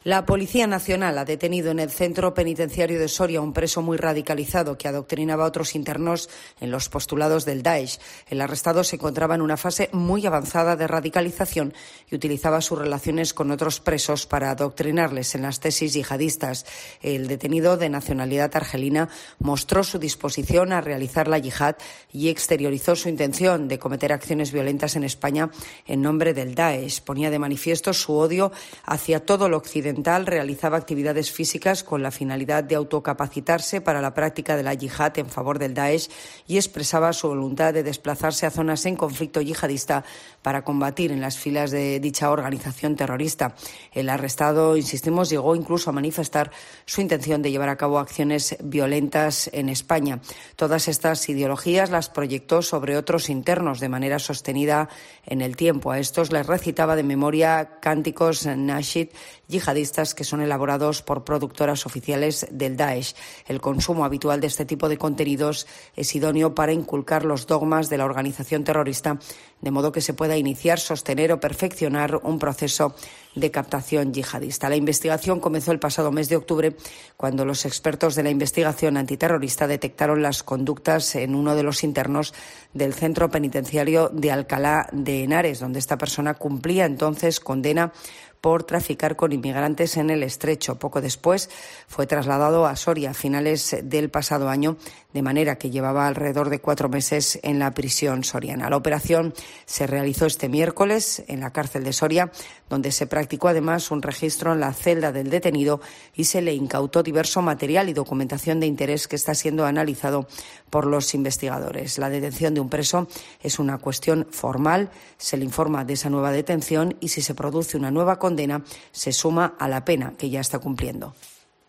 La Policía Nacional ha detenido en el centro penitenciario de Soria a un preso muy radicalizado que adoctrinaba a otros internos en los postulados del Daesh. El arrestado se encontraba en una fase muy avanzada de radicalización y utilizaba sus relaciones con otros presos para adoctrinarles en las tesis yihadistas. El detenido, de nacionalidad argelina, mostró su disposición a realizar la yihad y exteriorizó su intención de cometer acciones violentas en España en nombre del Daesh. Ponía de manifiesto su odio hacia todo lo occidental, realizaba actividades físicas con la finalidad de autocapacitarse para la práctica de la yihad en favor del Daesh y expresaba su voluntad de desplazarse a zonas en conflicto yihadista para combatir en las filas de dicha organización terrorista. El arrestado, insistimos, llegó incluso a manifestar su intención de llevar a cabo acciones violentas en España. Todas estas ideologías las proyectó sobre otros internos de manera sostenida en el tiempo. A estos les recitaba de memoria cánticos nashid yihadistas que son elaborados por productoras oficiales del Daesh. El consumo habitual de este tipo de contenidos es idóneo para inculcar los dogmas de la organización terrorista, de modo que se pueda iniciar, sostener o perfeccionar un proceso de captación yihadista. La investigación comenzó el pasado mes de octubre, cuando los expertos de la investigación antiterrorista detectaron las conductas en uno de los internos del centro penitenciario de Alcalá de Henares, donde esta persona cumplía entonces condena por traficar con inmigrantes en el Estrecho. Poco después fue trasladado a Soria a finales del pasado año, de manera que llevaba alrededor de 4 meses en la prisión soriana. La operación se realizó este miércoles en la cárcel de Soria, donde se practicó además un registro en la celda del detenido y se le incautó diverso material y documentación de interés que está siendo analizado por los investigadores. La detención de un preso es una cuestión formal, se le informa de esa nueva detención y si se produce una nueva condena se suma a la pena que ya está cumpliendo.